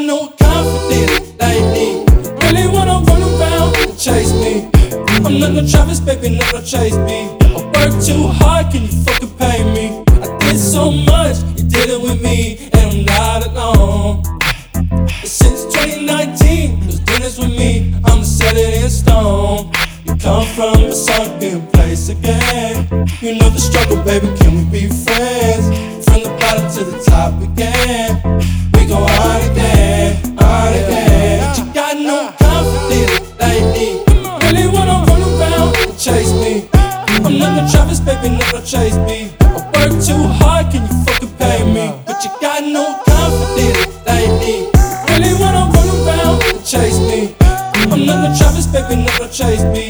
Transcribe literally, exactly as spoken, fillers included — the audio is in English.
no confidence lately. Really wanna run around and chase me. I'm not no Travis, baby, not no Chase B. I work too hard, can you fucking pay me? I did so much, you did it with me, and I'm not alone. Since twenty nineteen, those dinners with me, I'ma set it in stone. You come from a sunken place again. You know the struggle, baby, can we be friends? From the bottom to the top again. We go on again, on again. But you got no confidence lately. Really wanna run around and chase me. I'm not no Travis, baby, not no Chase B. I work too hard, can you fucking pay me? But you got no confidence lately. Really wanna run around and chase me. I'm not no Travis, baby, not no Chase B.